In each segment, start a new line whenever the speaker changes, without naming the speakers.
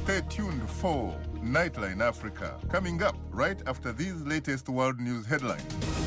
Stay tuned for Nightline Africa, coming up right after these latest world news headlines.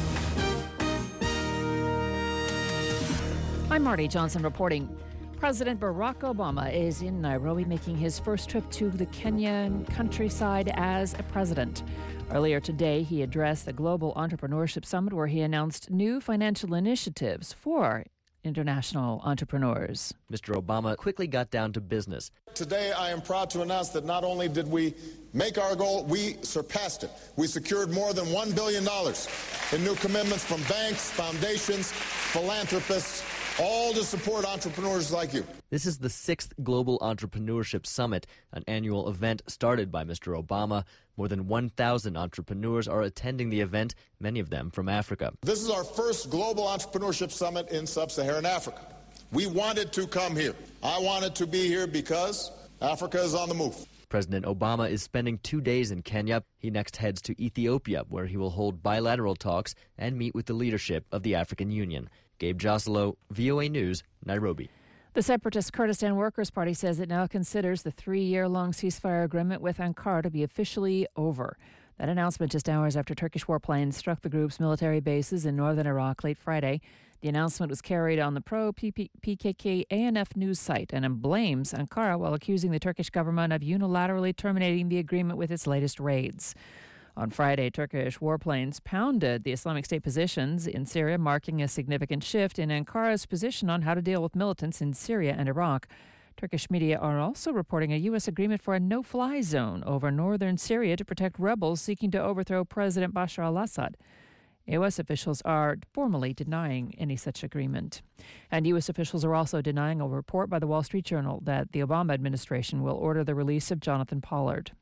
I'm Marty Johnson reporting. President Barack Obama is in Nairobi making his first trip to the Kenyan countryside as a president. Earlier today, he addressed the Global Entrepreneurship Summit where he announced new financial initiatives for international entrepreneurs.
Mr. Obama quickly got down to business.
Today, I am proud to announce that not only did we make our goal, we surpassed it. We secured more than $1 billion in new commitments from banks, foundations, philanthropists, all to support entrepreneurs like you.
This is the 6th Global Entrepreneurship Summit, an annual event started by Mr. Obama. More than 1,000 entrepreneurs are attending the event, many of them from Africa.
This is our first Global Entrepreneurship Summit in Sub-Saharan Africa. We wanted to come here. I wanted to be here because Africa is on the move.
President Obama is spending 2 days in Kenya. He next heads to Ethiopia, where he will hold bilateral talks and meet with the leadership of the African Union. Gabe Joselo, VOA News, Nairobi.
The separatist Kurdistan Workers' Party says it now considers the 3-year-long ceasefire agreement with Ankara to be officially over. That announcement just hours after Turkish warplanes struck the group's military bases in northern Iraq late Friday. The announcement was carried on the pro-PKK ANF news site and blames Ankara while accusing the Turkish government of unilaterally terminating the agreement with its latest raids. On Friday, Turkish warplanes pounded the Islamic State positions in Syria, marking a significant shift in Ankara's position on how to deal with militants in Syria and Iraq. Turkish media are also reporting a U.S. agreement for a no-fly zone over northern Syria to protect rebels seeking to overthrow President Bashar al-Assad. U.S. officials are formally denying any such agreement. And U.S. officials are also denying a report by the Wall Street Journal that the Obama administration will order the release of Jonathan Pollard.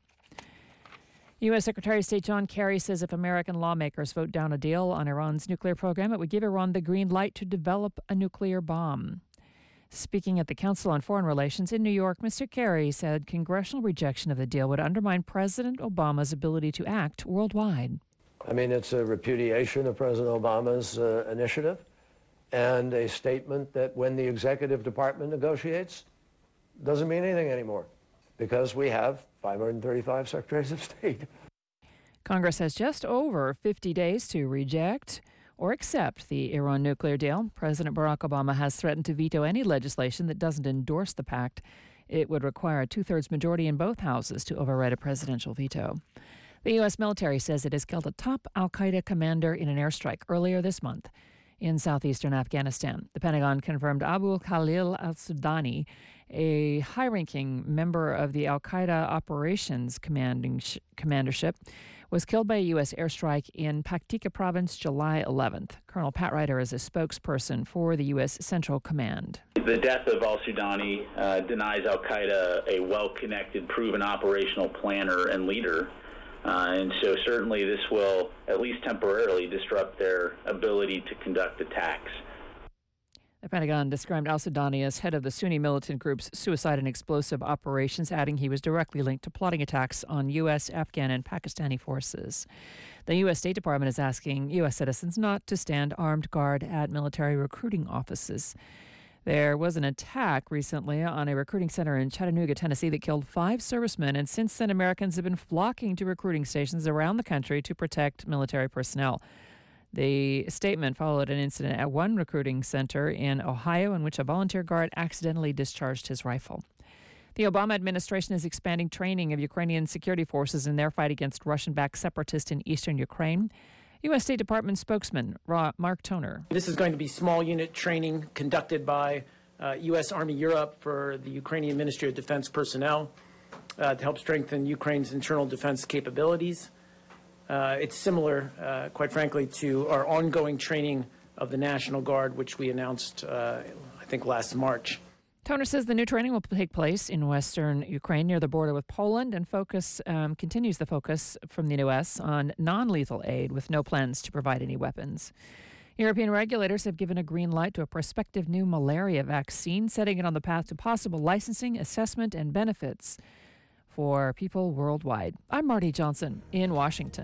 U.S. Secretary of State John Kerry says if American lawmakers vote down a deal on Iran's nuclear program, it would give Iran the green light to develop a nuclear bomb. Speaking at the Council on Foreign Relations in New York, Mr. Kerry said congressional rejection of the deal would undermine President Obama's ability to act worldwide.
I mean, it's a repudiation of President Obama's initiative and a statement that when the executive department negotiates, doesn't mean anything anymore because we have 535 secretaries of state.
Congress has just over 50 days to reject or accept the Iran nuclear deal. President Barack Obama has threatened to veto any legislation that doesn't endorse the pact. It would require a two-thirds majority in both houses to override a presidential veto. The U.S. military says it has killed a top al-Qaeda commander in an airstrike earlier this month in southeastern Afghanistan. The Pentagon confirmed Abu Khalil al-Sudani, a high-ranking member of the al-Qaeda operations commandership, was killed by a U.S. airstrike in Paktika province July 11th. Colonel Pat Ryder is a spokesperson for the U.S. Central Command.
The death of al-Sudani denies al-Qaeda a well-connected, proven operational planner and leader. And so certainly this will, at least temporarily, disrupt their ability to conduct attacks.
The Pentagon described al-Sudani as head of the Sunni militant group's suicide and explosive operations, adding he was directly linked to plotting attacks on U.S., Afghan, and Pakistani forces. The U.S. State Department is asking U.S. citizens not to stand armed guard at military recruiting offices. There was an attack recently on a recruiting center in Chattanooga, Tennessee that killed 5 servicemen, and since then Americans have been flocking to recruiting stations around the country to protect military personnel. The statement followed an incident at one recruiting center in Ohio in which a volunteer guard accidentally discharged his rifle. The Obama administration is expanding training of Ukrainian security forces in their fight against Russian-backed separatists in eastern Ukraine. U.S. State Department spokesman Mark Toner.
This is going to be small unit training conducted by U.S. Army Europe for the Ukrainian Ministry of Defense personnel to help strengthen Ukraine's internal defense capabilities. It's similar, quite frankly, to our ongoing training of the National Guard, which we announced, I think, last March.
Toner says the new training will take place in western Ukraine near the border with Poland and continues the focus from the U.S. on non-lethal aid with no plans to provide any weapons. European regulators have given a green light to a prospective new malaria vaccine, setting it on the path to possible licensing, assessment, and benefits for people worldwide. I'm Marty Johnson in Washington.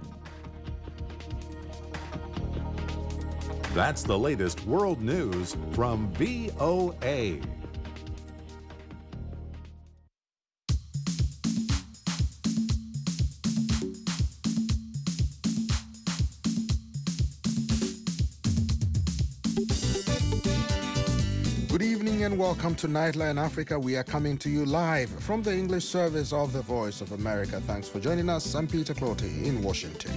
That's the latest world news from VOA.
Good evening and welcome to Nightline Africa. We are coming to you live from the English service of the Voice of America. Thanks for joining us. I'm Peter Clottey in Washington.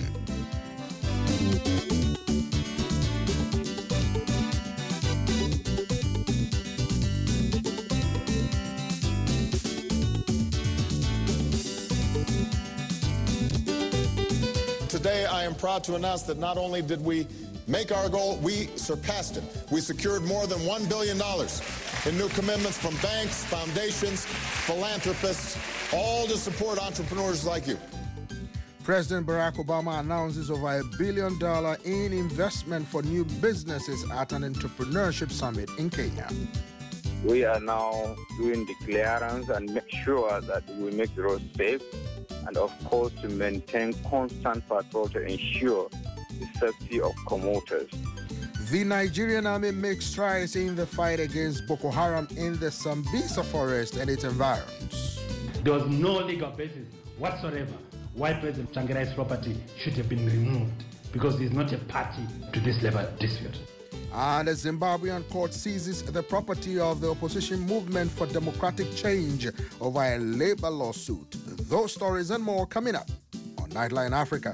Today, I am proud to announce that not only did we make our goal, we surpassed it. We secured more than $1 billion in new commitments from banks, foundations, philanthropists, all to support entrepreneurs like you.
President Barack Obama announces over $1 billion in investment for new businesses at an entrepreneurship summit in Kenya.
We are now doing the clearance and make sure that we make the road safe, and of course to maintain constant patrol to ensure the safety of commuters.
The Nigerian army makes strides in the fight against Boko Haram in the Sambisa forest and its environs.
There was no legal basis whatsoever why President Tsvangirai's property should have been removed, because he is not a party to this labor dispute.
And a Zimbabwean court seizes the property of the opposition movement for democratic change over a labor lawsuit. Those stories and more coming up on Nightline Africa.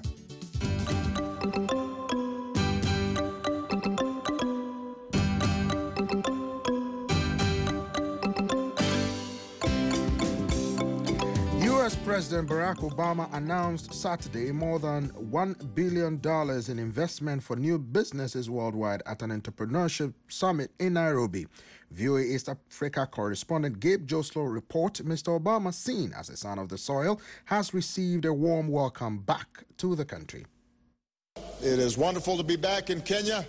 U.S. President Barack Obama announced Saturday more than $1 billion in investment for new businesses worldwide at an entrepreneurship summit in Nairobi. VOA East Africa correspondent Gabe Joslow reports Mr. Obama, seen as a son of the soil, has received a warm welcome back to the country.
It is wonderful to be back in Kenya.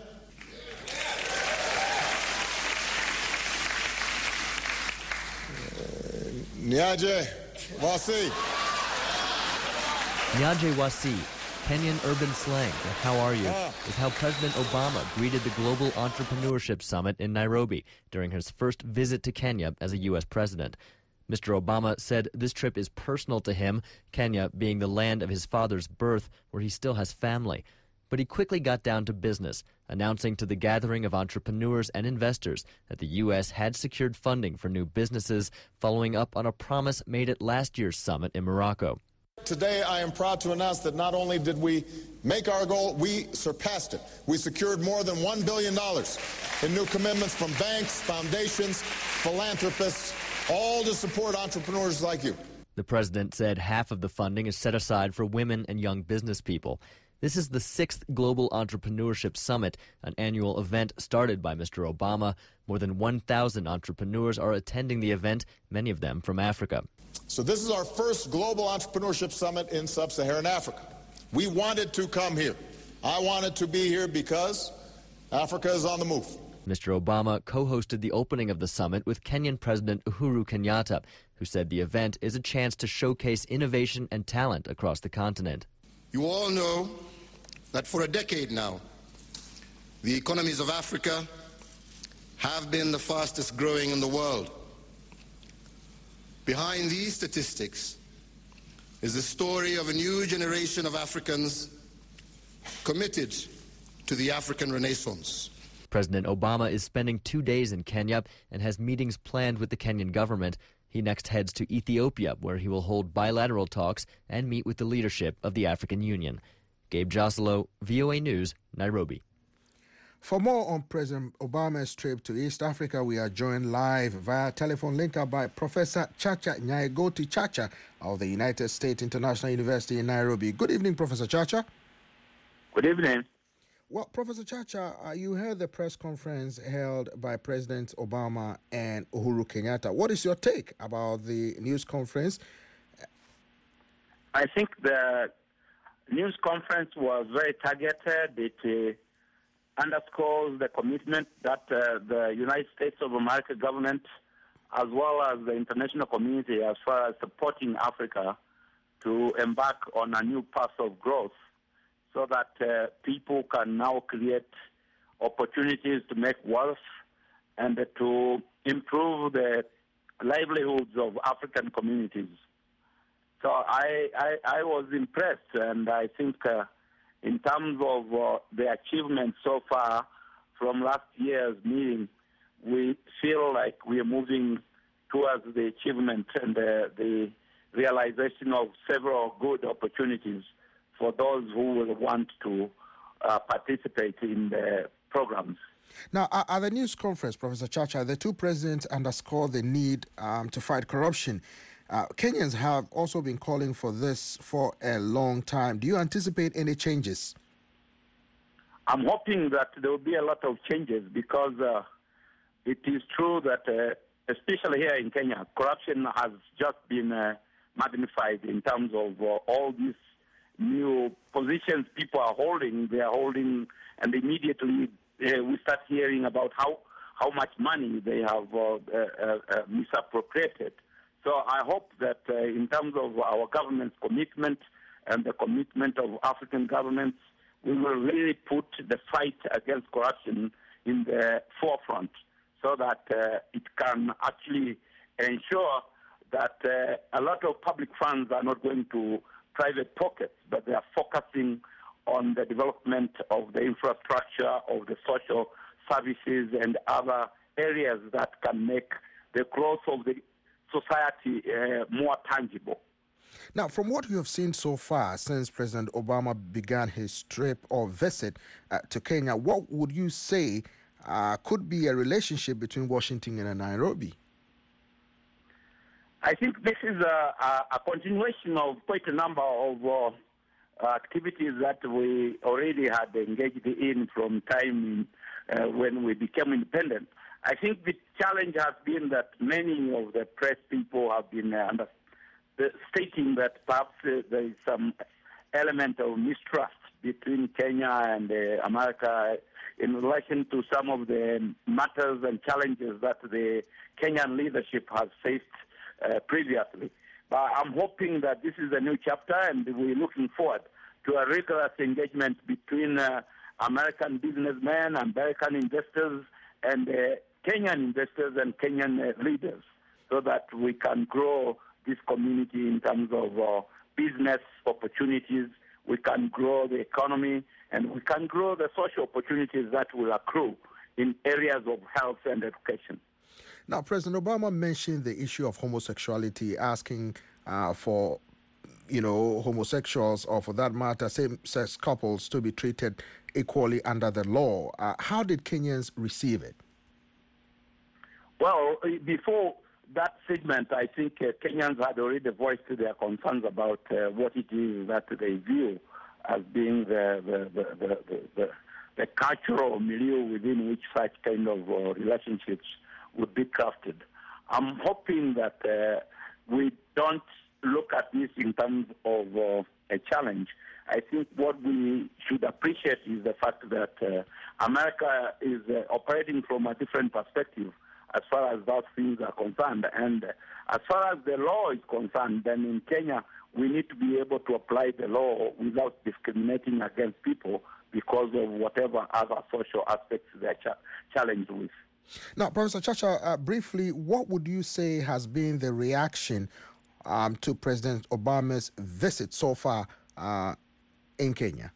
Nyaje Wasi.
Nyaje Wasi, Kenyan urban slang for "how are you," is how President Obama greeted the Global Entrepreneurship Summit in Nairobi during his first visit to Kenya as a U.S. president. Mr. Obama said this trip is personal to him, Kenya being the land of his father's birth, where he still has family. But he quickly got down to business, announcing to the gathering of entrepreneurs and investors that the U.S. had secured funding for new businesses, following up on a promise made at last year's summit in Morocco.
Today, I am proud to announce that not only did we make our goal, we surpassed it. We secured more than $1 billion in new commitments from banks, foundations, philanthropists, all to support entrepreneurs like you.
The president said half of the funding is set aside for women and young business people. This is the 6th Global Entrepreneurship Summit, an annual event started by Mr. Obama. More than 1,000 entrepreneurs are attending the event, many of them from Africa.
So this is our first Global Entrepreneurship Summit in Sub-Saharan Africa. We wanted to come here. I wanted to be here because Africa is on the move.
Mr. Obama co-hosted the opening of the summit with Kenyan President Uhuru Kenyatta, who said the event is a chance to showcase innovation and talent across the continent.
You all know that for a decade now, the economies of Africa have been the fastest growing in the world. Behind these statistics is the story of a new generation of Africans committed to the African Renaissance.
President Obama is spending 2 days in Kenya and has meetings planned with the Kenyan government. He next heads to Ethiopia, where he will hold bilateral talks and meet with the leadership of the African Union. Gabe Joslow, VOA News, Nairobi.
For more on President Obama's trip to East Africa, we are joined live via telephone link-up by Professor Chacha Nyaigoti Chacha of the United States International University in Nairobi. Good evening, Professor Chacha.
Good evening.
Well, Professor Chacha, you heard the press conference held by President Obama and Uhuru Kenyatta. What is your take about the news conference?
I think the news conference was very targeted. It underscores the commitment that the United States of America government, as well as the international community, as far as supporting Africa to embark on a new path of growth, so that people can now create opportunities to make wealth and to improve the livelihoods of African communities. So I was impressed, and I think in terms of the achievements so far from last year's meeting, we feel like we are moving towards the achievement and the realization of several good opportunities for those who will want to participate in the programs.
Now, at the news conference, Professor Chacha, the two presidents underscored the need to fight corruption. Kenyans have also been calling for this for a long time. Do you anticipate any changes?
I'm hoping that there will be a lot of changes because it is true that, especially here in Kenya, corruption has just been magnified in terms of all these new positions people are holding. They are holding, and immediately we start hearing about how much money they have misappropriated. So I hope that in terms of our government's commitment and the commitment of African governments, we will really put the fight against corruption in the forefront so that it can actually ensure that a lot of public funds are not going to private pockets, but they are focusing on the development of the infrastructure, of the social services and other areas that can make the growth of the society more tangible.
Now, from what you have seen so far since President Obama began his trip or visit to Kenya, what would you say could be a relationship between Washington and Nairobi?
I think this is a continuation of quite a number of activities that we already had engaged in from time when we became independent. I think the challenge has been that many of the press people have been stating that perhaps there is some element of mistrust between Kenya and America in relation to some of the matters and challenges that the Kenyan leadership has faced previously. But I'm hoping that this is a new chapter, and we're looking forward to a rigorous engagement between American businessmen, American investors, and Kenyan investors and Kenyan leaders, so that we can grow this community in terms of business opportunities, we can grow the economy, and we can grow the social opportunities that will accrue in areas of health and education.
Now, President Obama mentioned the issue of homosexuality, asking for, homosexuals, or for that matter, same-sex couples, to be treated equally under the law. How did Kenyans receive it?
Well, before that segment, I think Kenyans had already voiced their concerns about what it is that they view as being the cultural milieu within which such kind of relationships would be crafted. I'm hoping that we don't look at this in terms of a challenge. I think what we should appreciate is the fact that America is operating from a different perspective as far as those things are concerned. And as far as the law is concerned, then in Kenya, we need to be able to apply the law without discriminating against people because of whatever other social aspects they're challenged with.
Now, Professor Chacha, briefly, what would you say has been the reaction to President Obama's visit so far in Kenya?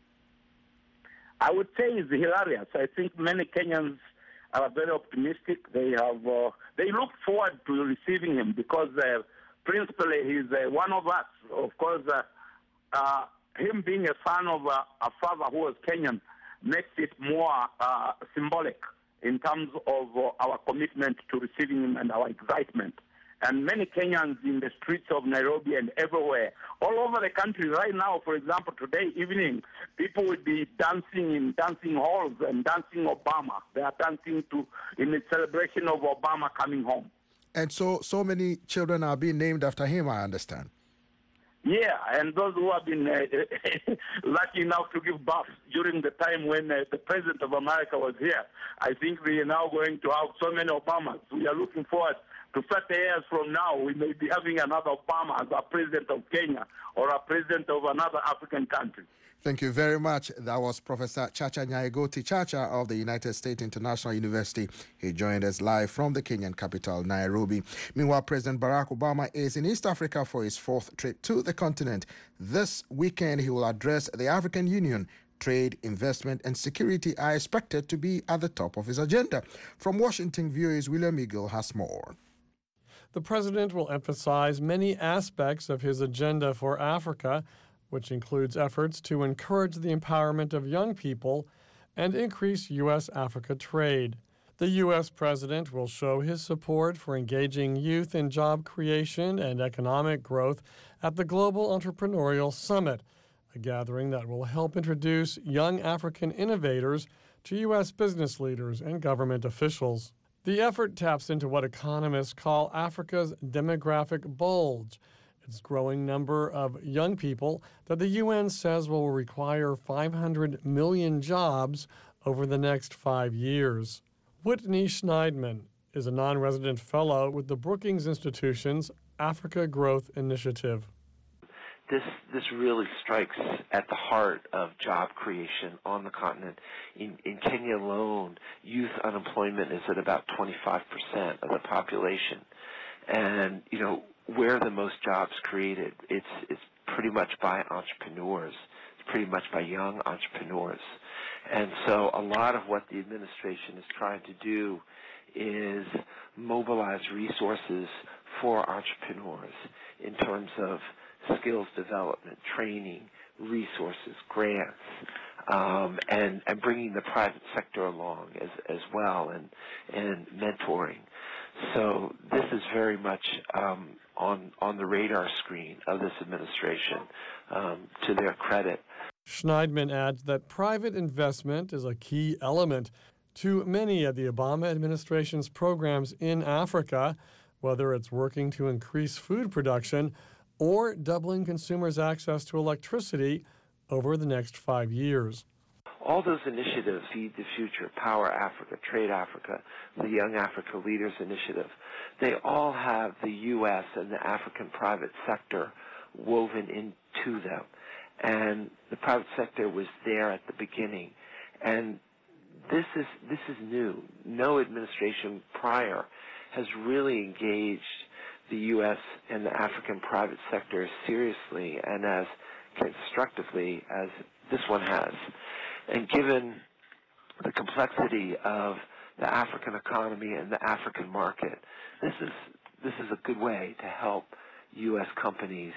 I would say it's hilarious. I think many Kenyans are very optimistic. They look forward to receiving him because principally he's one of us. Of course, him being a son of a father who was Kenyan makes it more symbolic in terms of our commitment to receiving him and our excitement. And many Kenyans in the streets of Nairobi and everywhere, all over the country right now, for example, today evening, people will be dancing in dancing halls and dancing Obama. They are dancing in the celebration of Obama coming home.
And so many children are being named after him, I understand.
Yeah, and those who have been lucky enough to give birth during the time when the President of America was here, I think we are now going to have so many Obamas. We are looking forward to 30 years from now, we may be having another Obama as our president of Kenya or a president of another African country.
Thank you very much. That was Professor Chacha Nyaigoti Chacha of the United States International University. He joined us live from the Kenyan capital, Nairobi. Meanwhile, President Barack Obama is in East Africa for his fourth trip to the continent. This weekend, he will address the African Union trade, investment, and security are expected to be at the top of his agenda. From Washington, VOA's William Eagle has more.
The president will emphasize many aspects of his agenda for Africa, which includes efforts to encourage the empowerment of young people and increase U.S.-Africa trade. The U.S. president will show his support for engaging youth in job creation and economic growth at the Global Entrepreneurial Summit, a gathering that will help introduce young African innovators to U.S. business leaders and government officials. The effort taps into what economists call Africa's demographic bulge, its growing number of young people that the UN says will require 500 million jobs over the next 5 years. Whitney Schneidman is a non-resident fellow with the Brookings Institution's Africa Growth Initiative.
This really strikes at the heart of job creation on the continent. In Kenya alone, youth unemployment is at about 25% of the population. And, where are the most jobs created? It's pretty much by entrepreneurs. It's pretty much by young entrepreneurs. And so a lot of what the administration is trying to do is mobilize resources for entrepreneurs in terms of skills development, training, resources, grants, and bringing the private sector along as well, and mentoring. So this is very much on the radar screen of this administration, to their credit.
Schneidman adds that private investment is a key element to many of the Obama administration's programs in Africa, whether it's working to increase food production or doubling consumers' access to electricity over the next 5 years.
All those initiatives, Feed the Future, Power Africa, Trade Africa, the Young Africa Leaders Initiative, they all have the U.S. and the African private sector woven into them. And the private sector was there at the beginning. And this is new. No administration prior has really engaged the U.S. and the African private sector seriously and as constructively as this one has. And given the complexity of the African economy and the African market, this is a good way to help U.S. companies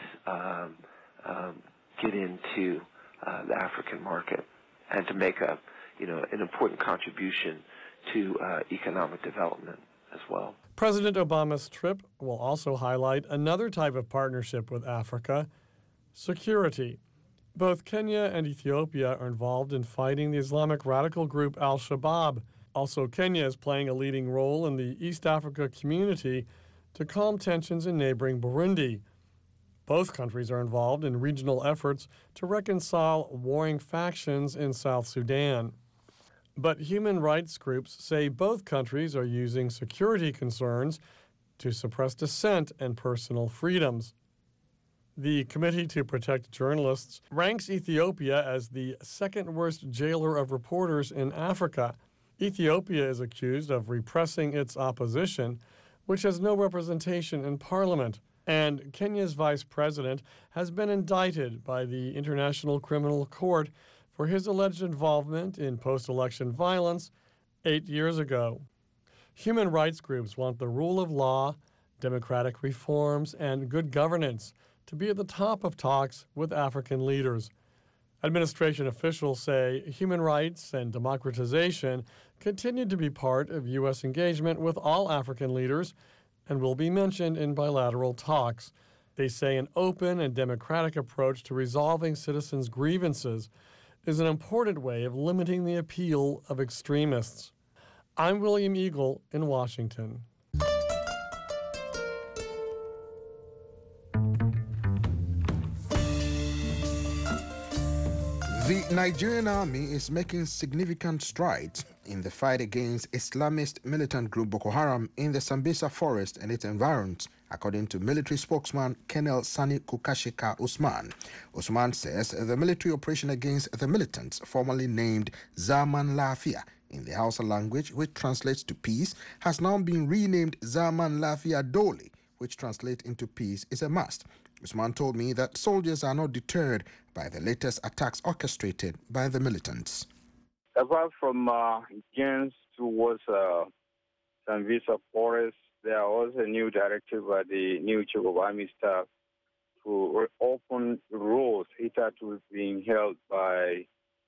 get into the African market and to make an important contribution to economic development as well.
President Obama's trip will also highlight another type of partnership with Africa: security. Both Kenya and Ethiopia are involved in fighting the Islamic radical group Al-Shabaab. Also, Kenya is playing a leading role in the East Africa community to calm tensions in neighboring Burundi. Both countries are involved in regional efforts to reconcile warring factions in South Sudan. But human rights groups say both countries are using security concerns to suppress dissent and personal freedoms. The Committee to Protect Journalists ranks Ethiopia as the second worst jailer of reporters in Africa. Ethiopia is accused of repressing its opposition, which has no representation in parliament. And Kenya's vice president has been indicted by the International Criminal Court for his alleged involvement in post-election violence 8 years ago. Human rights groups want the rule of law, democratic reforms, and good governance to be at the top of talks with African leaders. Administration officials say human rights and democratization continue to be part of U.S. engagement with all African leaders and will be mentioned in bilateral talks. They say an open and democratic approach to resolving citizens' grievances is an important way of limiting the appeal of extremists. I'm William Eagle in Washington.
The Nigerian army is making significant strides in the fight against Islamist militant group Boko Haram in the Sambisa forest and its environs, according to military spokesman Colonel Sani Kukasheka Usman. Usman says the military operation against the militants, formerly named Zaman Lafia in the Hausa language, which translates to peace, has now been renamed Zaman Lafia Dole, which translates into peace is a must. Usman told me that soldiers are not deterred by the latest attacks orchestrated by the militants.
Apart from gains towards Sambisa Forest, there was a new directive by the new Chief of Army Staff to open roads hitherto being held by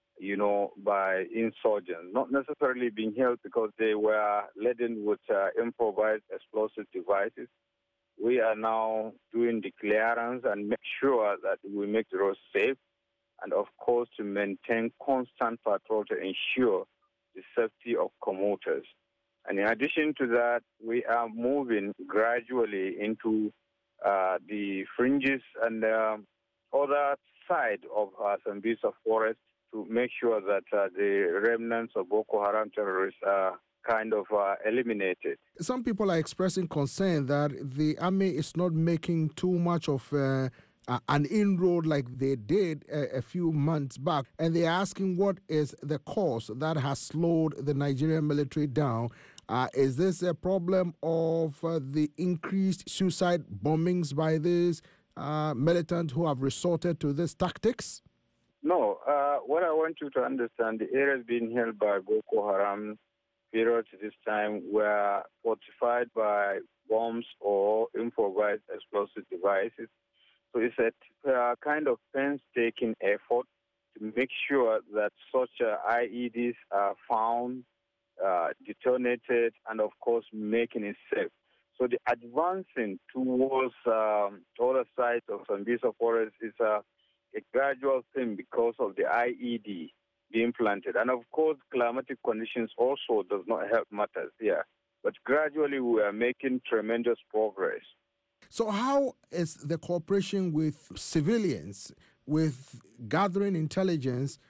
insurgents, not necessarily being held because they were laden with improvised explosive devices. We are now doing the clearance and make sure that we make the roads safe, and of course to maintain constant patrol to ensure the safety of commuters. And in addition to that, we are moving gradually into the fringes and other side of Sambisa Forest to make sure that the remnants of Boko Haram terrorists are kind of eliminated.
Some people are expressing concern that the army is not making too much of an inroad like they did a few months back, and they're asking what is the cause that has slowed the Nigerian military down. Is this a problem of the increased suicide bombings by these militants who have resorted to these tactics?
No. What I want you to understand, the areas being held by Boko Haram period to this time were fortified by bombs or improvised explosive devices. So it's a kind of painstaking effort to make sure that such IEDs are found, detonated, and of course making it safe. So the advancing towards other sides of Sambisa Forest is a gradual thing because of the IED being planted. And of course, climatic conditions also does not help matters here. But gradually we are making tremendous progress.
So how is the cooperation with civilians, with gathering intelligence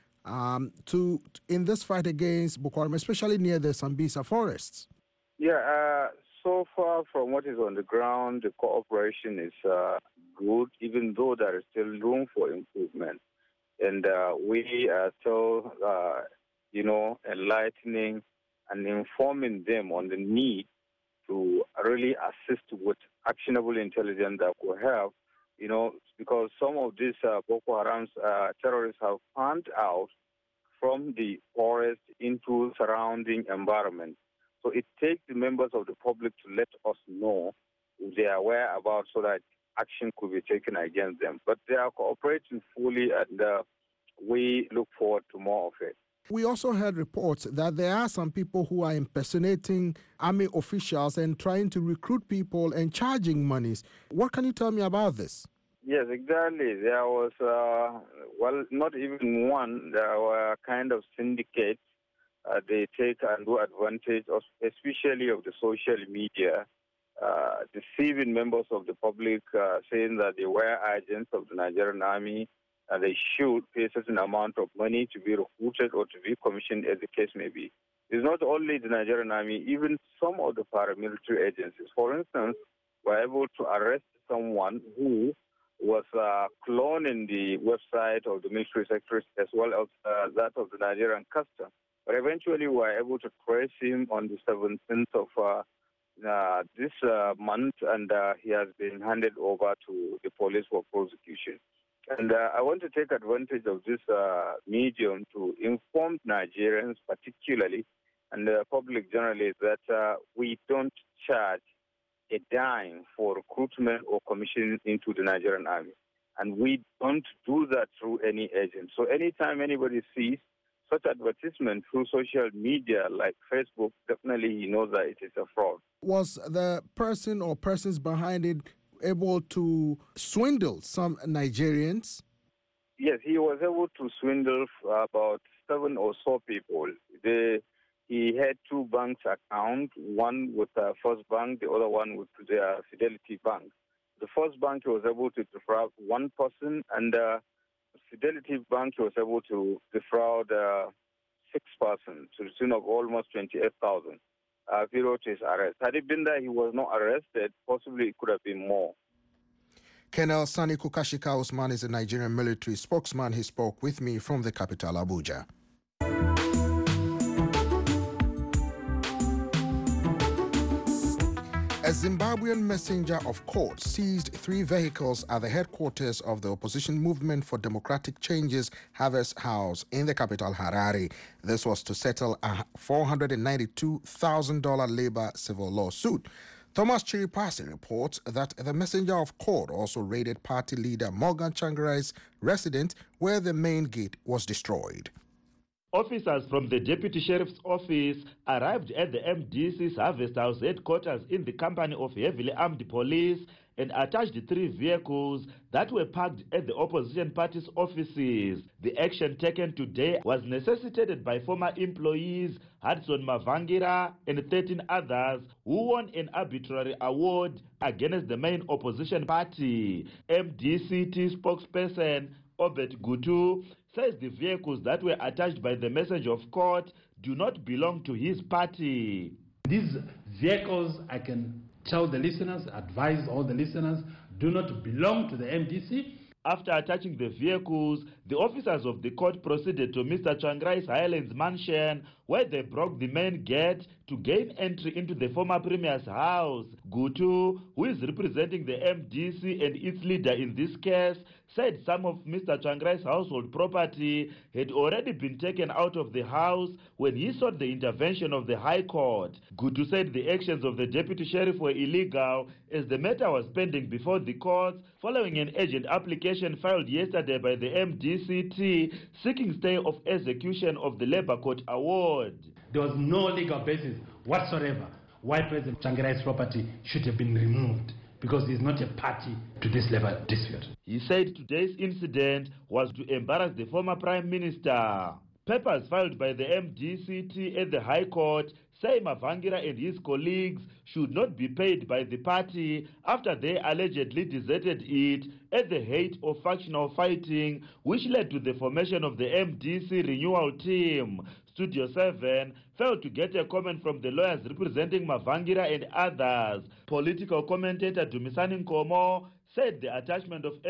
in this fight against Boko Haram, especially near the Sambisa forests?
Yeah, so far from what is on the ground, the cooperation is good, even though there is still room for improvement. And we are still, enlightening and informing them on the need to really assist with actionable intelligence that could help, because some of these Boko Haram terrorists have found out from the forest into surrounding environment. So it takes the members of the public to let us know if they are aware about so that action could be taken against them. But they are cooperating fully, and we look forward to more of it.
We also heard reports that there are some people who are impersonating army officials and trying to recruit people and charging monies. What can you tell me about this?
Yes, exactly. There was, not even one. There were kind of syndicates. They take and do advantage, especially of the social media, deceiving members of the public, saying that they were agents of the Nigerian army, and they should pay a certain amount of money to be recruited or to be commissioned, as the case may be. It's not only the Nigerian army, even some of the paramilitary agencies. For instance, were able to arrest someone who was cloning the website of the military secretary as well as that of the Nigerian custom. But eventually we were able to trace him on the 17th of this month, and he has been handed over to the police for prosecution. And I want to take advantage of this medium to inform Nigerians particularly, and the public generally, that we don't charge a dime for recruitment or commissioning into the Nigerian army. And we don't do that through any agent. So anytime anybody sees such advertisement through social media like Facebook, definitely he knows that it is a fraud.
Was the person or persons behind it able to swindle some Nigerians?
Yes, he was able to swindle about 7 or so people. He had 2 bank accounts, one with First Bank, the other one with the Fidelity Bank. The First Bank he was able to defraud 1 person, and Fidelity Bank he was able to defraud 6 persons to the tune of almost 28,000. He wrote his arrest. Had he been there, he was not arrested. Possibly it could have been more.
Colonel Sani Kukashika Usman is a Nigerian military spokesman. He spoke with me from the capital, Abuja. A Zimbabwean messenger of court seized 3 vehicles at the headquarters of the opposition movement for democratic changes, Harvest House, in the capital, Harare. This was to settle a $492,000 labor civil lawsuit. Thomas Chiripasi reports that the messenger of court also raided party leader Morgan Tsvangarai's residence, where the main gate was destroyed.
Officers from the Deputy Sheriff's Office arrived at the MDC's Harvest House headquarters in the company of heavily armed police and attached 3 vehicles that were parked at the opposition party's offices. The action taken today was necessitated by former employees Hudson Mavangira and 13 others who won an arbitrary award against the main opposition party. MDCT spokesperson Obed Gutu says the vehicles that were attached by the messenger of court do not belong to his party.
These vehicles, I can tell the listeners, advise all the listeners, do not belong to the MDC.
After attaching the vehicles, the officers of the court proceeded to Mr. Tsvangarai's Highlands mansion, where they broke the main gate to gain entry into the former premier's house. Gutu, who is representing the MDC and its leader in this case, said some of Mr. Tsvangarai's household property had already been taken out of the house when he sought the intervention of the High Court. Gutu said the actions of the deputy sheriff were illegal as the matter was pending before the courts following an urgent application filed yesterday by the MDCT seeking stay of execution of the Labour Court award.
There was no legal basis whatsoever why President Tsvangarai's property should have been removed, because he is not a party to this labor dispute.
He said today's incident was to embarrass the former Prime Minister. Papers filed by the MDCT at the High Court say Mavangira and his colleagues should not be paid by the party after they allegedly deserted it at the height of factional fighting, which led to the formation of the MDC renewal team. Studio 7 failed to get a comment from the lawyers representing Mavangira and others. Political commentator Dumisani Nkomo said the attachment of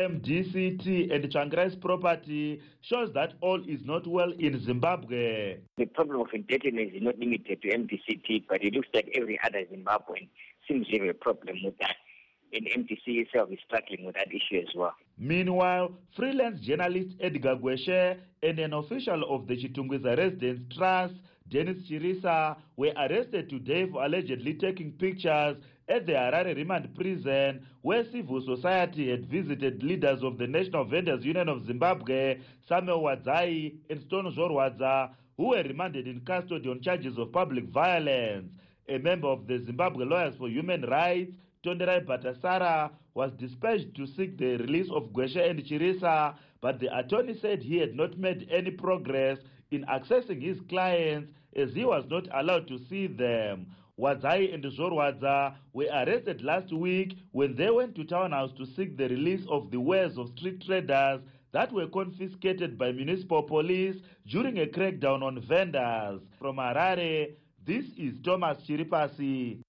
MDCT and Tsvangarai's property shows that all is not well in Zimbabwe.
The problem of indebtedness is not limited to MDCT, but it looks like every other Zimbabwean seems to have a problem with that. And MDC itself is struggling with that issue as well.
Meanwhile, freelance journalist Edgar Gweshe and an official of the Chitungwiza Residence Trust, Dennis Chirisa, were arrested today for allegedly taking pictures at the Harare Remand Prison, where civil society had visited leaders of the National Vendors Union of Zimbabwe, Samuel Wadzai and Stone Zorwadza, who were remanded in custody on charges of public violence. A member of the Zimbabwe Lawyers for Human Rights, Tonderai Batasara, was dispatched to seek the release of Gweshe and Chirisa, but the attorney said he had not made any progress in accessing his clients as he was not allowed to see them. Wadzai and Zorwadza were arrested last week when they went to Townhouse to seek the release of the wares of street traders that were confiscated by municipal police during a crackdown on vendors. From Harare, this is Thomas Chiripasi.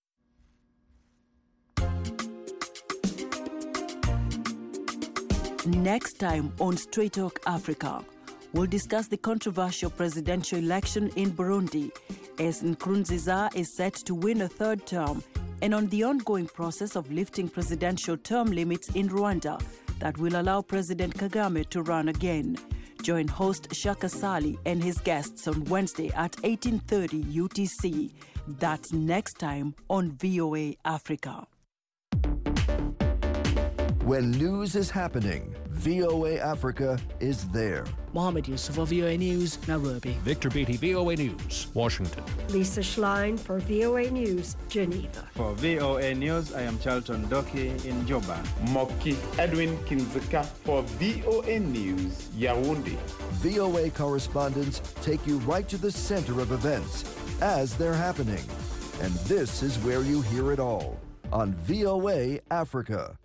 Next time on Straight Talk Africa, we'll discuss the controversial presidential election in Burundi as Nkurunziza is set to win a 3rd term, and on the ongoing process of lifting presidential term limits in Rwanda that will allow President Kagame to run again. Join host Shaka Sali and his guests on Wednesday at 18:30 UTC. That's next time on VOA Africa.
When news is happening, VOA Africa is there.
Mohammed Yusuf for VOA News, Nairobi.
Victor Beatty, VOA News, Washington.
Lisa Schlein for VOA News, Geneva.
For VOA News, I am Charlton Doki in Juba.
Moki Edwin Kinzika for VOA News, Yaoundé.
VOA correspondents take you right to the center of events as they're happening. And this is where you hear it all on VOA Africa.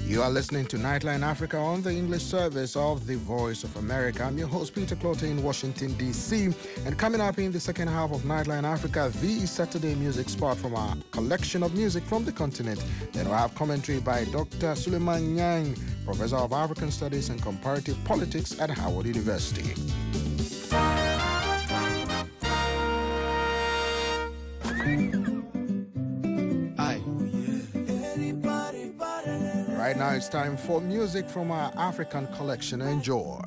You are listening to Nightline Africa on the English service of the Voice of America. I'm your host, Peter Clote in Washington, D.C. And coming up in the second half of Nightline Africa, the Saturday music spot from our collection of music from the continent. Then we'll have commentary by Dr. Suleiman Nyang, Professor of African Studies and Comparative Politics at Howard University. Right now it's time for music from our African collection. Enjoy.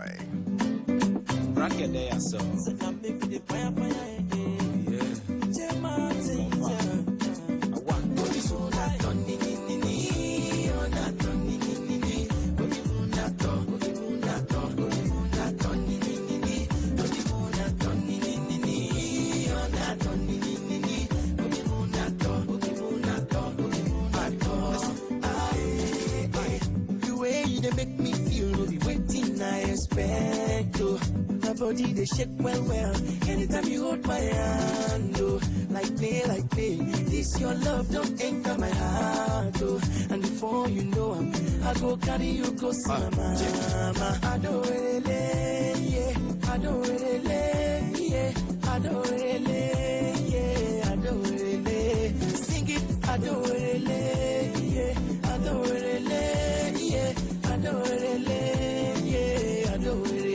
Body they shake well. Anytime you hold my hand, oh, like play. This your love don't enter my heart, oh. And before you know I go carry you go see my mama. I don't really, yeah. I don't really, yeah. I don't really, yeah. I don't really sing it. I don't really, yeah. I don't really, yeah. I don't really, yeah. I don't really.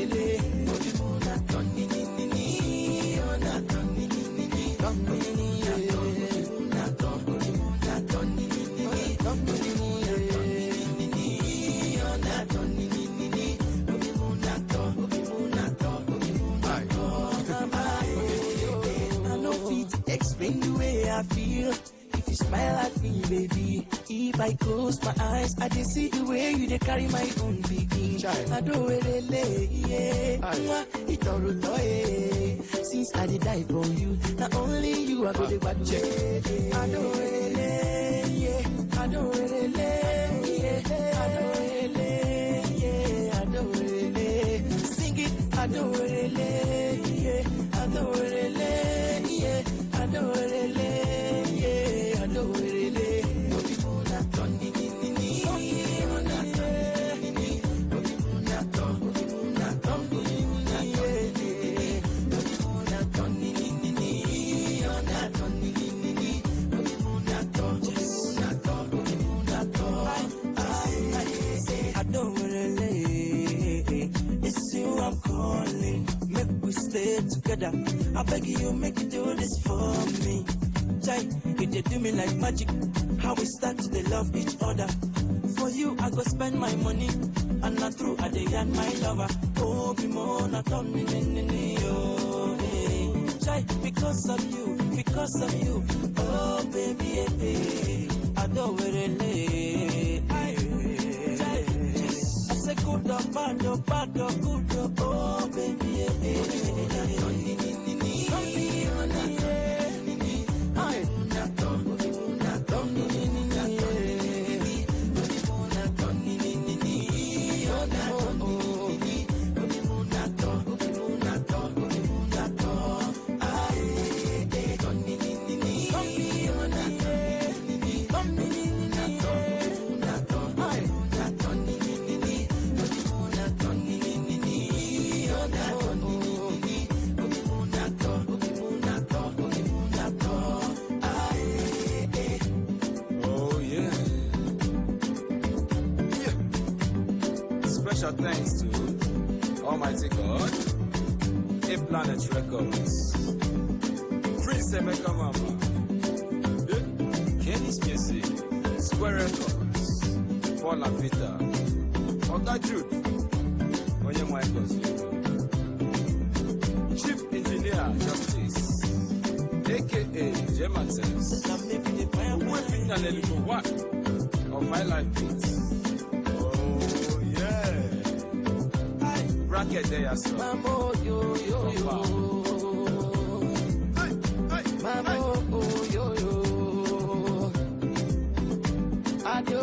Explain the way I feel. If you smile at me, baby. If I close my eyes, I just see the way you they carry my own begin. I don't really, yeah. It's all right. Since I did die for you, not only you are going to watch it. I don't really, yeah. I don't really, yeah. I don't really, yeah. I don't really sing it. I don't really, yeah. I don't really, yeah. I don't really, yeah. I don't really. No people not done it. I'm calling, make we stay together. I beg you, make you do this for me. Jai, you they do me like magic. How we start to love each other. For you, I go spend my money, and not through I dey and my lover. Oh, be more not on me, oh, hey. Jai, because of you, oh baby, hey. I don't really. Good or bad or good or oh baby,
thanks to Almighty God, A Planet Records, Prince Emeka Mama, Kenny's Music, Square Records, Paul Avita, Oga Jude, Onye Michaels, Chief Engineer Justice, aka Jematex, Weeping and Elimo One of My Life Beats. Bracket there, sir.
Mamo, yo. Mamo, yo. Adio,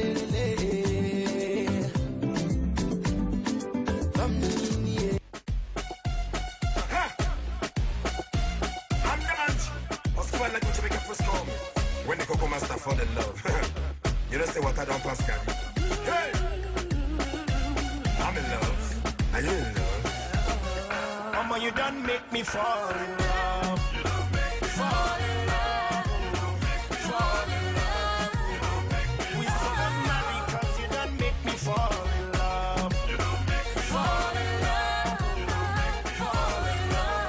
come in. I'm the man. What's fun like Jamaica first come? When the Coco Master fall in love. You don't say what I don't pass, Gary. Hey. I'm in love. Are you in love? Mama, you done make me fall in love. Fall in love. Fall in love. We should marry 'cause you done make me fall in love. Fall in love. Fall in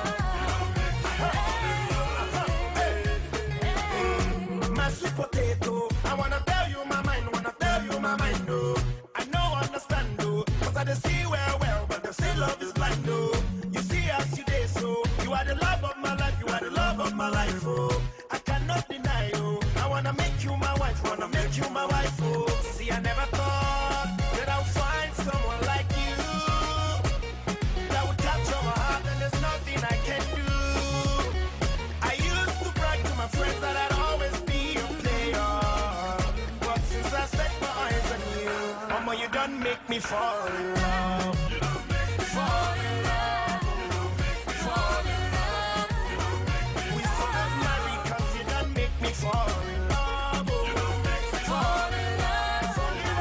love. My sweet potato, I wanna tell you my mind, oh. I know, understand, oh. 'Cause I don't see well, but they say love is blind, oh. You see as you did, so you are the love of my life, you are the love of my life, oh. I cannot deny, oh. I wanna make you my wife, oh. See, I never thought that I'll find someone like you that would capture my heart, and there's nothing I can do. I used to brag to my friends that I'd always be a player, but since I set my eyes on you, mama, you done make me fall in love. Fall in love. Fall in love. We should marry 'cause you done make me fall in love. Fall in love. Fall in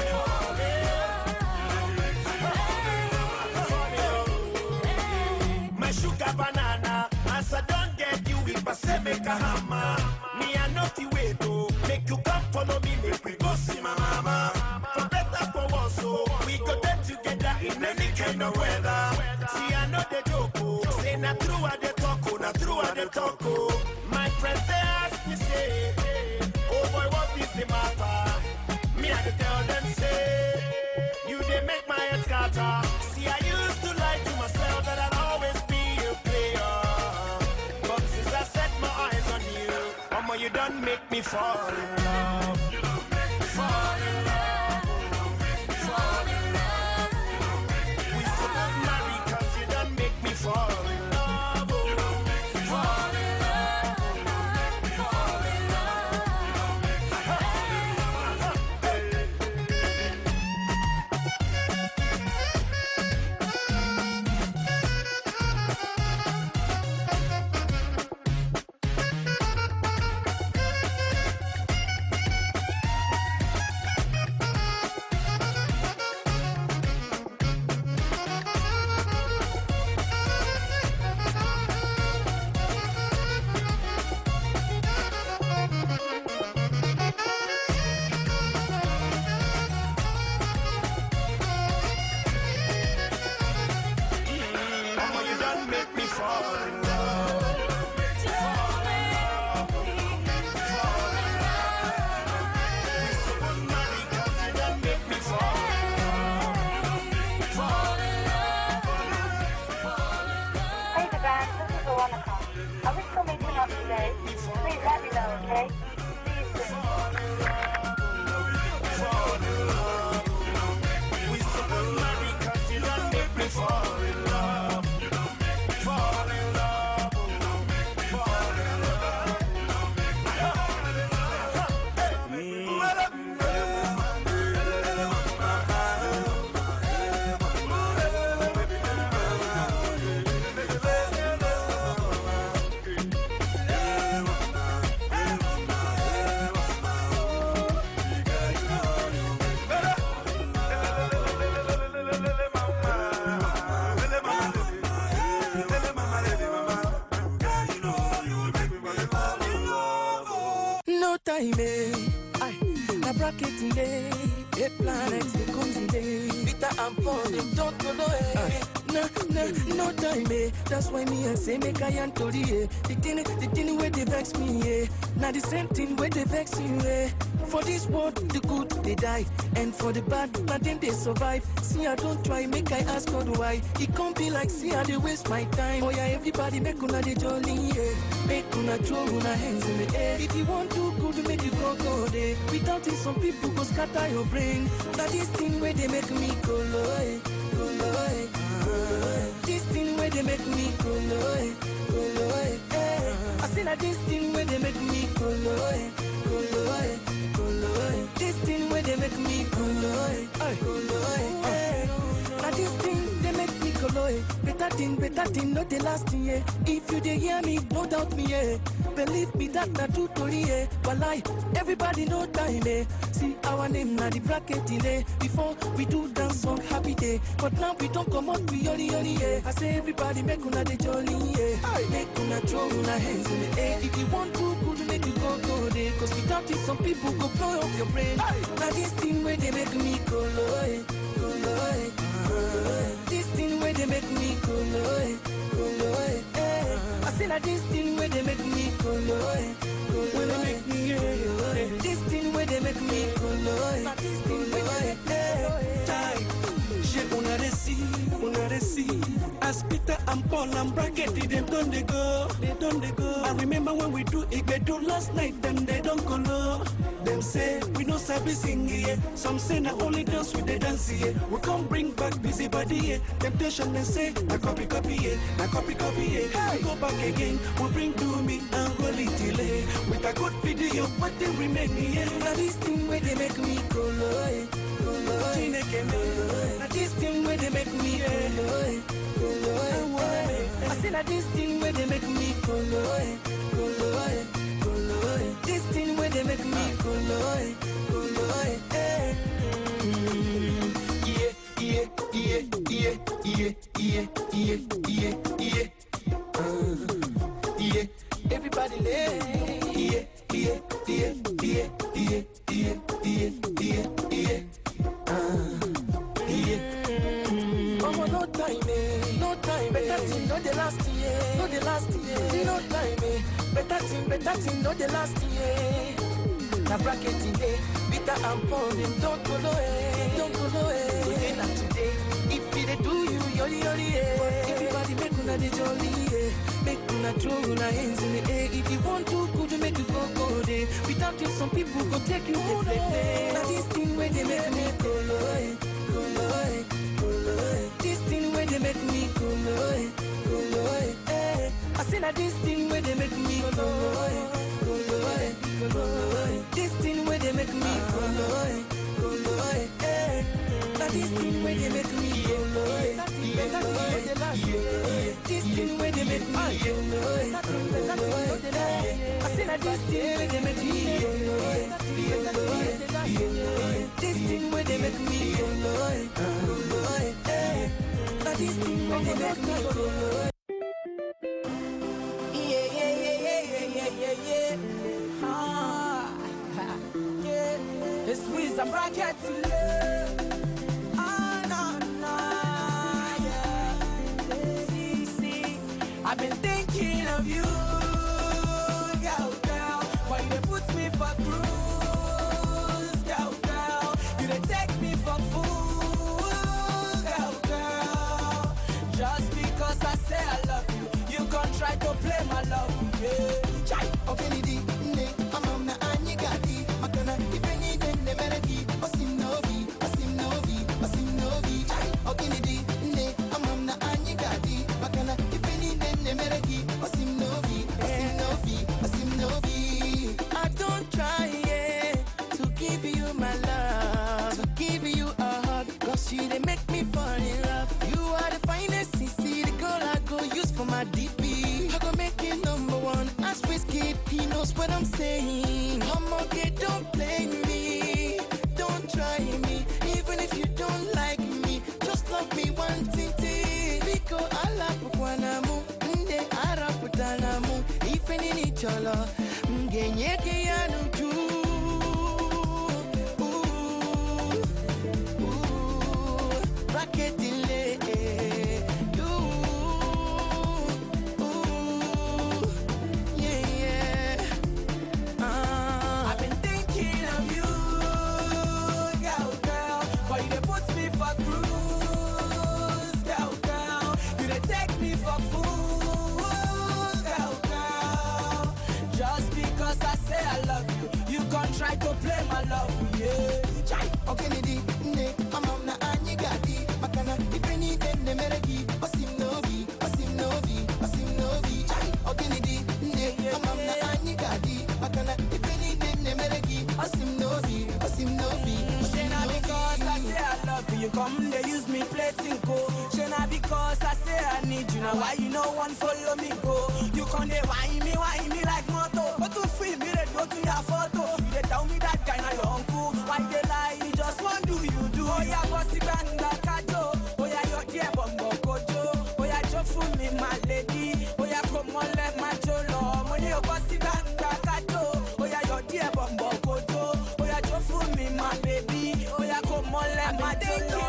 love. My sugar banana, as I don't get you, if I say make a hammer, me I not the way to make you come follow me, make we go see my mama. For better for worse, so we go there together in any kind of weather. See, I know the joke, say na true at the talk, My friends they ask me say, oh boy, what is the matter? Me I dey tell them say, you they make my head scatter. See, I used to lie to myself that I'd always be a player, but since I set my eyes on you, mama, you done make me fall in love. Fall in love. Fall in love. We should marry 'cause you done make me fall in love. Fall in love. Fall in mama, you done make me fall in love. Fall in love. Fall in love. We should marry 'cause you done make me fall in love. Fall in love.
Hey, the band, this is Veronica. Are we still meeting up today? Please let me know, okay? See you soon.
Fall in love. We should marry 'cause you done make me fall in love. Fall in love. Fall in love. No time, na bracket today. 8 planets, they come today. Peter and Paul, they don't know, no time, That's why me I say make I am to the thing where they vex me, Now the same thing where they vex you, For this world, the good they die, and for the bad, but then they survive. See, I don't try, make I ask God why. It can't be like, see, I they waste my time. Oh yeah, everybody make una the jolly, Make una throw una hands in the air. If you want to good, make you go there. Without it, some people go scatter your brain. Now this thing where they make me go low, This thing where they make me go low, I say that this thing where they make me go low, This thing where they make me go low, Now this thing they make me go Koloe. Better thing, not the last thing, yeah. If you dey hear me, don't doubt me, yeah. Believe me, that na true story, yeah. Walai, everybody know time, eh. See our name na the bracket delay. Before we do dance song happy day, but now we don't come out we yoli, yeah. I say everybody make una the jolly, yeah. Make una throw una hands in the air. If you want to, good make you go there. Cause without it, some people go blow up your brain. Now this thing where they make me Koloe. This thing where they make me Koloe. I say like this thing where they make me Koloe. When they make me this thing where they make me Koloe. This thing where they on a receive. As Peter and Paul and Bracket, they don't they go. I remember when we do it, do last night, them they don't go low. Them say we no sabi sing here. Some say na only dance with the dance here. We can't bring back busy body here. Temptation they say na copy here, na copy here. We go back again, we bring to me and roll it till with a good video, but they remain here. Now this thing where they make me Koloe. Now this thing where they make me Koloe. I say that this thing where they make me Koloe. This thing where they make me Koloe. Yeah. Everybody lay. No time, better thing, not the last year, no time, better thing, not the last year. Na bracket today, bitter and pounding, don't go away. Today not today, if it do you, yoli, everybody make una the jolly, make una throw una hands in the air. If you want to, could you make you go there? Without you, some people go take you to play. Now this thing where they make me Koloe. This thing where they make me Koloe. I say that this thing where they make me Koloe. This thing where they make me Koloe. Now this thing where they make me Koloe. This thing where they make me Koloe. I say that this thing where they make me Koloe. This thing where they make me Koloe. Now this thing where they make me Koloe. It's with a bracket to love. Yeah. See, I've been thinking of you, girl. Why you put me for cruise, girl? You they take me for fool, girl. Just because I say I love you, you gon' try to play my love, yeah. Okay, I'm na anyigadi, makana ifeni dende mereki, osim novi. Okay, I'm na anyigadi, makana ifeni dende mereki, osim novi. I don't try to give you my love, to give you a hug, 'cause you they make me fall in love. You are the finest, see the girl I go use for my DP. I go make you number one. As Whiskey, he knows what I'm saying. I'm okay, don't play me, don't try me. Even if you don't like me, just love me one titi. Biko alapukwanamu, nde araputanamu. Even in each other, mgenyeke yanu tu. Bracket delay. Try to play my love, yeah. Okay, I'm na anyigadi, makana ifeni dende mereki, osim novi. Okay, I'm na anyigadi, makana ifeni dende mereki, osim novi. Shena because I say I love you, come they use me play tinko. Shena because follow me go. You can't whine me like moto. But to free me, they go to your photo. You they tell me that guy not your uncle. Why they lie? You just want do you do? Oh yeah, bossy banda kajo. Oh yeah, your dear bumbo kojo. Oh yeah, just for me, my lady. Oh yeah, come on, let my cholo. Money your bossy banda kajo. Oh yeah, your dear bumbo kojo. Oh yeah, just for me, my baby. Oh yeah, come on, let my cholo.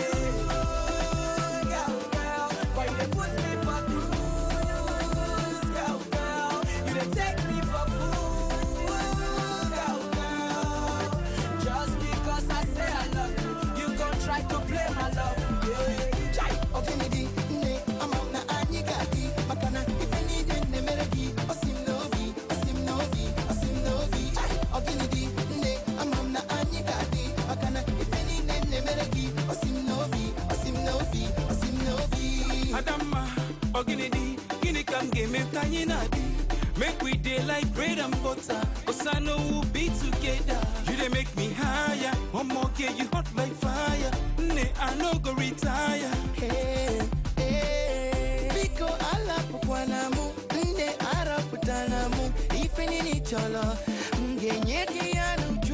Make we day like bread and butter. Cause I know we'll be together. You they make me higher. One more get you hot like fire. Nay, I no go retire.
Hey, hey. Biko ala pukwanamu. Nde ara putanamu. Ifeni ni cholo. Ngenye kiyanu ju.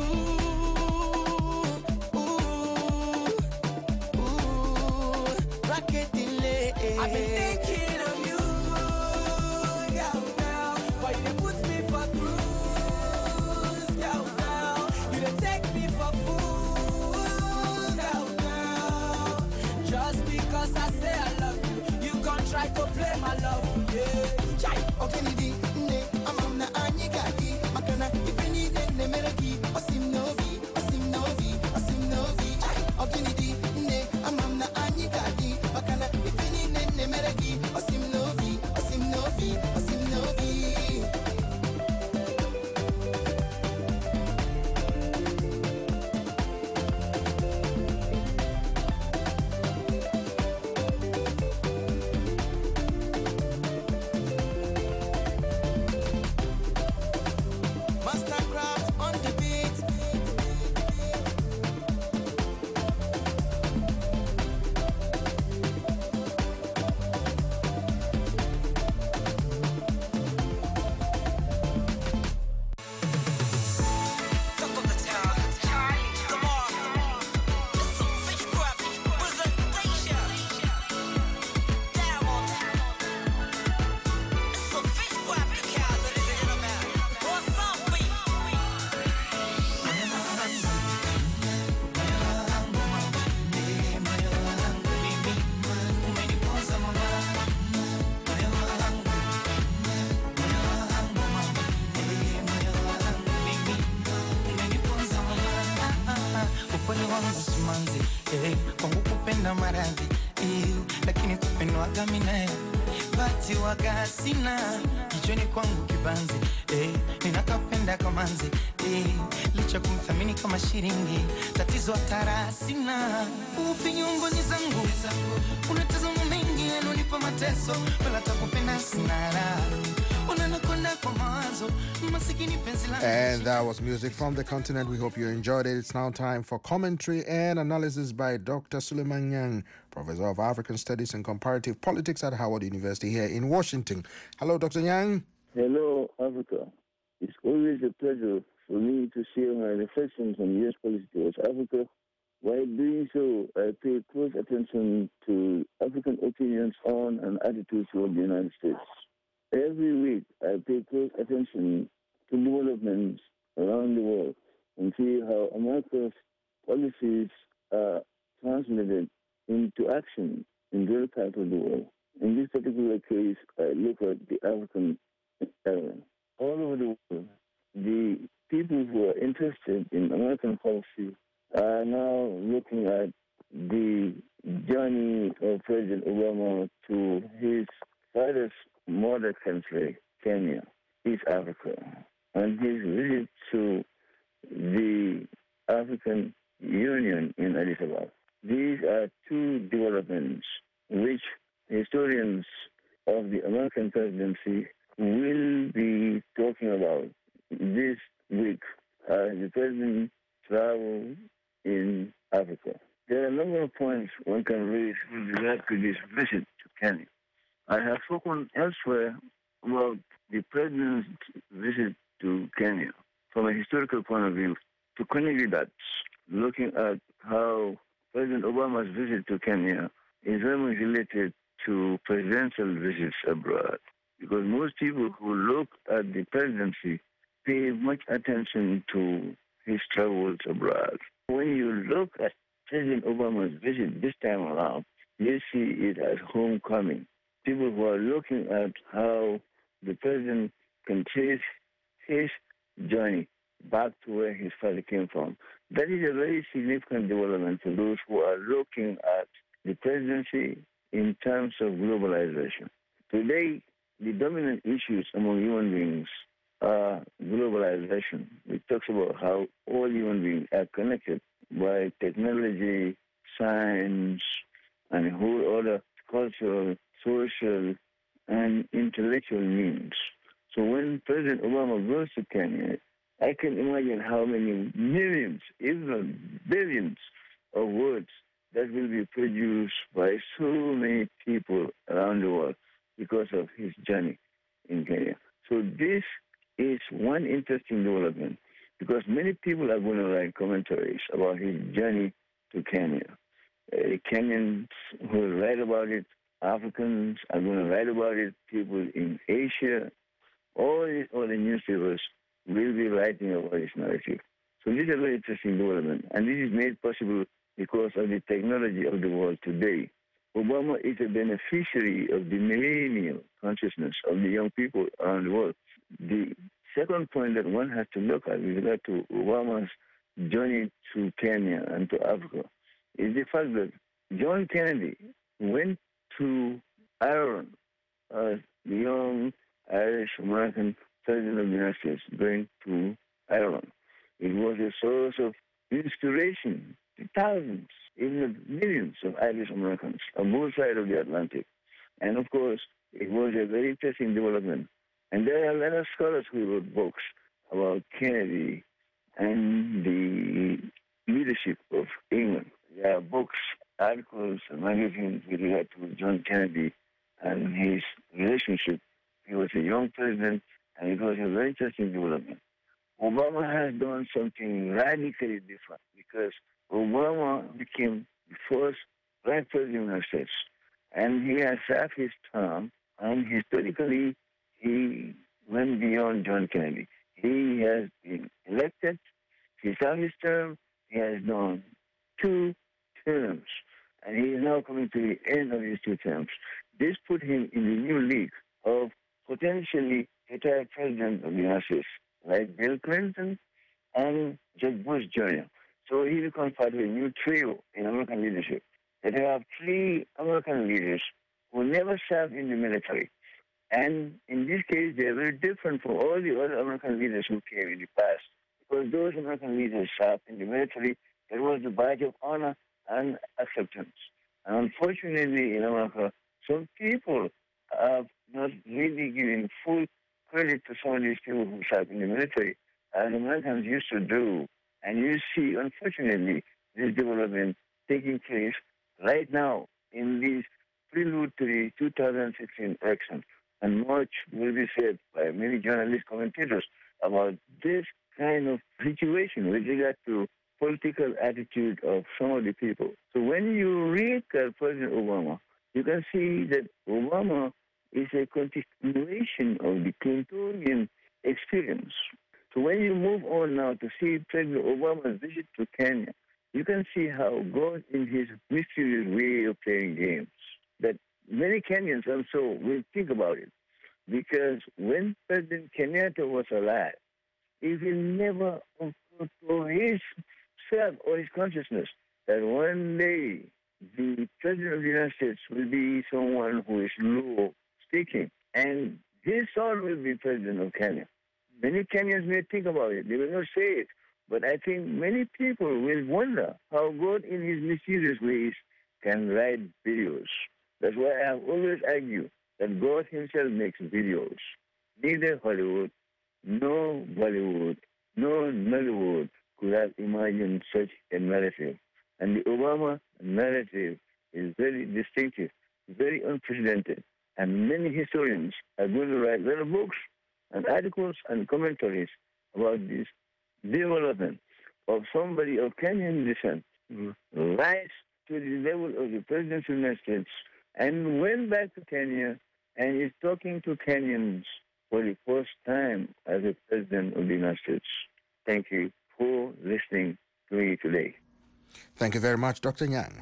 Rocket delay. I've been thinking of you. Try to play my love, yeah. Chai, okay, ne, I'm na anyigati, makana, if you need ne melody, osim novi. Chai, okay, ne, I'm na anyigati, makana, if you need ne melody, osim novi.
Kwangu kupenda maradhi lakini kupendwaga minae bati waga sina kichwani kwangu kibanzi ninakapenda kamanzi licha kumthamini kama shilingi tatizo hatara sina ufinyungo ni zangu unatazama mengi yanonipa mateso wala takupenda sina
And that was music from the continent. We hope you enjoyed it. It's now time for commentary and analysis by Dr. Suleiman Nyang, Professor of African Studies and Comparative Politics at Howard University here in Washington. Hello, Dr. Nyang.
Hello, Africa. It's always a pleasure for me to share my reflections on U.S. policy towards Africa. While doing so, I pay close attention to African opinions on and attitudes toward the United States. Every week, I pay close attention to developments around the world and see how America's policies are translated into action in their part of the world. In this particular case, I look at the African area. All over the world, the people who are interested in American policy are now looking at the journey of President Obama to his father's mother country, Kenya, East Africa, and his visit to the African Union in Addis Ababa. These are two developments which historians of the American presidency will be talking about this week as the president travels in Africa. There are a number of points one can raise with regard to this visit to Kenya. I have spoken elsewhere about the president's visit to Kenya from a historical point of view to connect that, looking at how President Obama's visit to Kenya is very much related to presidential visits abroad. Because most people who look at the presidency pay much attention to his travels abroad. When you look at President Obama's visit this time around, you see it as homecoming. People who are looking at how the president can trace his journey back to where his father came from. That is a very significant development for those who are looking at the presidency in terms of globalization. Today, the dominant issues among human beings are globalization. It talks about how all human beings are connected by technology, science, and a whole other cultural, social, and intellectual means. So when President Obama goes to Kenya, I can imagine how many millions, if not billions, of words that will be produced by so many people around the world because of his journey in Kenya. So this is one interesting development because many people are going to write commentaries about his journey to Kenya. Kenyans will write about it, Africans are going to write about it, people in Asia, all the newspapers will be writing about this narrative. So this is a very interesting development, and this is made possible because of the technology of the world today. Obama is a beneficiary of the millennial consciousness of the young people around the world. The second point that one has to look at with regard to Obama's journey to Kenya and to Africa is the fact that John Kennedy went to Ireland as the young Irish-American president of the United States going to Ireland. It was a source of inspiration to thousands, even millions of Irish-Americans on both sides of the Atlantic. And of course, it was a very interesting development. And there are a lot of scholars who wrote books about Kennedy and the leadership of England. There are books, articles, and magazines with regard to John Kennedy and his relationship. He was a young president, and it was a very interesting development. Obama has done something radically different because Obama became the first black president of the United States, and he has served his term, and historically, he went beyond John Kennedy. He has been elected, he served his term, he has done 2 terms, and he is now coming to the end of his 2 terms. This put him in the new league of potentially retired president of the United States, like Bill Clinton and George Bush Jr. So he becomes part of a new trio in American leadership. That you have 3 American leaders who never served in the military. And in this case, they are very different from all the other American leaders who came in the past. Because those American leaders served in the military, there was the badge of honor and acceptance. And unfortunately, in America, some people have not really given full credit to some of these people who served in the military, as Americans used to do. And you see, unfortunately, this development taking place right now in this prelude to the 2016 election. And much will be said by many journalist commentators about this kind of situation with regard to political attitude of some of the people. So when you read President Obama, you can see that Obama is a continuation of the Clintonian experience. So when you move on now to see President Obama's visit to Kenya, you can see how God, in his mysterious way of playing games, that many Kenyans also will think about it. Because when President Kenyatta was alive, it will never occur to his self or his consciousness that one day the President of the United States will be someone who is low speaking, and his son will be President of Kenya. Many Kenyans may think about it. They will not say it. But I think many people will wonder how God, in his mysterious ways, can write videos. That's why I have always argued that God himself makes videos. Neither Hollywood, no Bollywood, no Nollywood could have imagined such a narrative. And the Obama narrative is very distinctive, very unprecedented, And many historians are going to write little books and articles and commentaries about this development of somebody of Kenyan descent, rise to the level of the President of the United States and went back to Kenya and is talking to Kenyans for the first time as a President of the United States. Thank you for listening to me today.
Thank you very much, Dr. Nyang.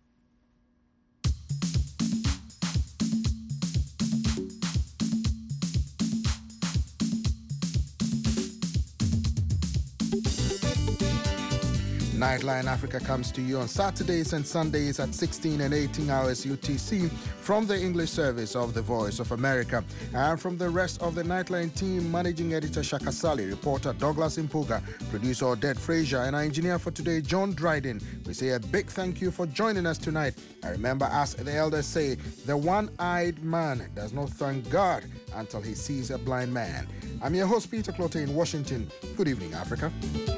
Nightline Africa comes to you on Saturdays and Sundays at 16 and 18 hours UTC from the English service of The Voice of America. And from the rest of the Nightline team, Managing Editor Shaka Sali, reporter Douglas Impuga, producer Odette Frazier, and our engineer for today, John Dryden, we say a big thank you for joining us tonight. And remember, as the elders say, the one-eyed man does not thank God until he sees a blind man. I'm your host, Peter Clote in Washington. Good evening, Africa.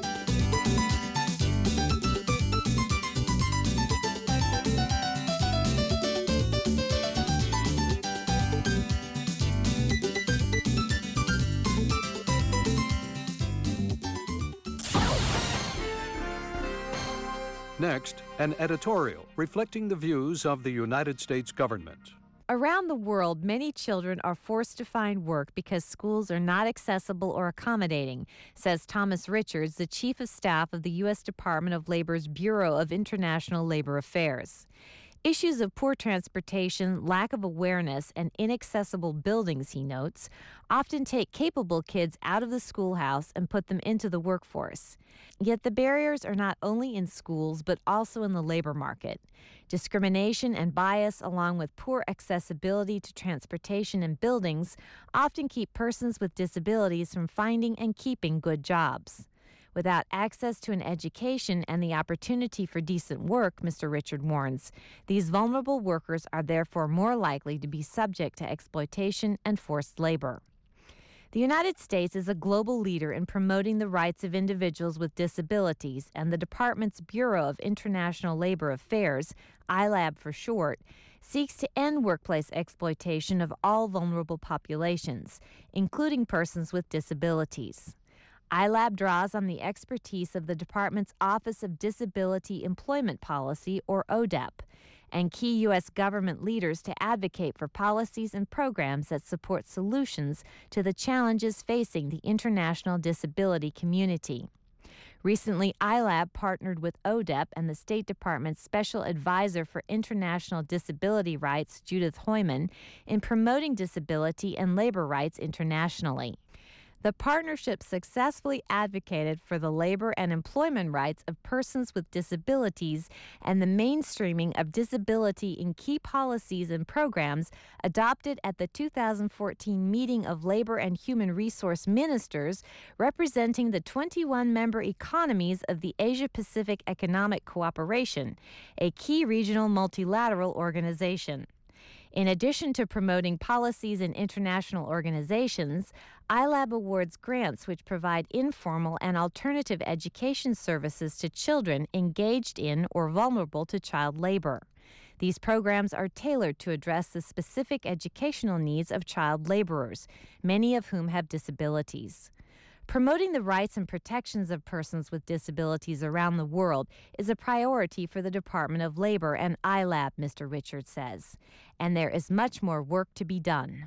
Next, an editorial reflecting the views of the United States government.
Around the world, many children are forced to find work because schools are not accessible or accommodating, says Thomas Richards, the Chief of Staff of the U.S. Department of Labor's Bureau of International Labor Affairs. Issues of poor transportation, lack of awareness, and inaccessible buildings, he notes, often take capable kids out of the schoolhouse and put them into the workforce. Yet the barriers are not only in schools, but also in the labor market. Discrimination and bias, along with poor accessibility to transportation and buildings, often keep persons with disabilities from finding and keeping good jobs. Without access to an education and the opportunity for decent work, Mr. Richard warns, these vulnerable workers are therefore more likely to be subject to exploitation and forced labor. The United States is a global leader in promoting the rights of individuals with disabilities, and the Department's Bureau of International Labor Affairs, ILAB for short, seeks to end workplace exploitation of all vulnerable populations, including persons with disabilities. ILAB draws on the expertise of the Department's Office of Disability Employment Policy, or ODEP, and key U.S. government leaders to advocate for policies and programs that support solutions to the challenges facing the international disability community. Recently, ILAB partnered with ODEP and the State Department's Special Advisor for International Disability Rights, Judith Hoyman, in promoting disability and labor rights internationally. The partnership successfully advocated for the labor and employment rights of persons with disabilities and the mainstreaming of disability in key policies and programs adopted at the 2014 meeting of Labor and Human Resource Ministers representing the 21-member economies of the Asia-Pacific Economic Cooperation, a key regional multilateral organization. In addition to promoting policies in international organizations, ILAB awards grants which provide informal and alternative education services to children engaged in or vulnerable to child labor. These programs are tailored to address the specific educational needs of child laborers, many of whom have disabilities. Promoting the rights and protections of persons with disabilities around the world is a priority for the Department of Labor and ILAB, Mr. Richards says, and there is much more work to be done.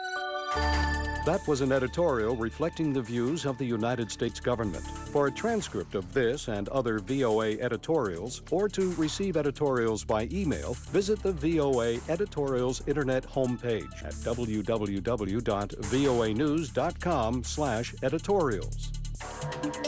That was an editorial reflecting the views of the United States government. For a transcript of this and other VOA editorials, or to receive editorials by email, visit the VOA Editorials Internet homepage at www.voanews.com/editorials.